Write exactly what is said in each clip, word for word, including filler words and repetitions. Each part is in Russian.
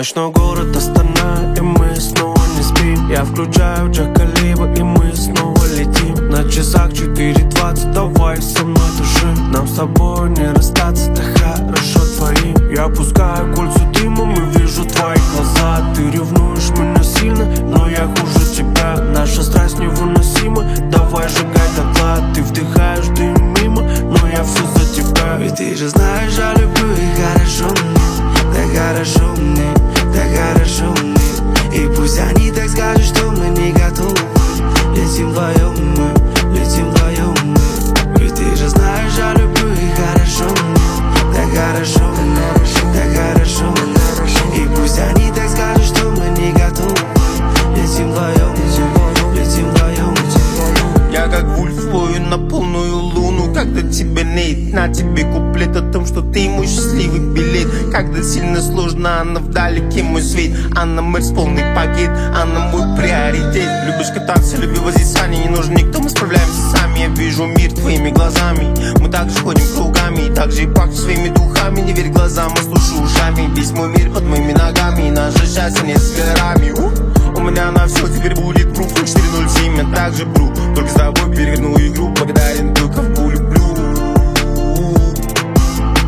Ночной город Астана, и мы снова не спим. Я включаю Джа Калиба, и мы снова летим. На часах четыре двадцать, давай со мной туши. Нам с тобой не расстаться, так хорошо твоим. Я пускаю кольцо дымом и вижу твои глаза. Ты ревнуешь меня сильно, но я хуже тебя. Наша страсть невыносима, давай сжигай дотла. Ты вдыхаешь дым мимо, но я все за тебя. Ведь ты же знаешь, я люблю и хорошо мне, так хорошо мне, так хорошо мне. И пусть они так скажут, что мы не готовы. Летим вдвоем мы, летим вдвоем мы. Ведь ты же знаешь, я люблю и хорошо мне, так хорошо мне, так хорошо мне. И пусть они так скажут, что мы не готовы. Летим вдвоем, летим вдвоем. Я как вульф плою на полную луну. Когда тебя нет, на тебе куплет о том, что ты мой счастливый билет. Когда сильно сложно, она вдалеке мой свет. Она мэрс, полный пакет, она мой приоритет. Любишь кататься, люби возить сани, не нужен никто, мы справляемся сами. Я вижу мир твоими глазами, мы также ходим кругами, также и пахнем своими духами. Не верь глазам, а слушай ушами. Весь мой мир под моими ногами, наше счастье не с горами. У меня на все теперь будет пруф четыре ноль семь, я также бру. Только с тобой переверну игру, благодарен только в пулю.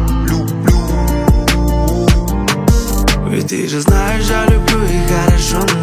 Ведь ты же знаешь, я люблю и хорошо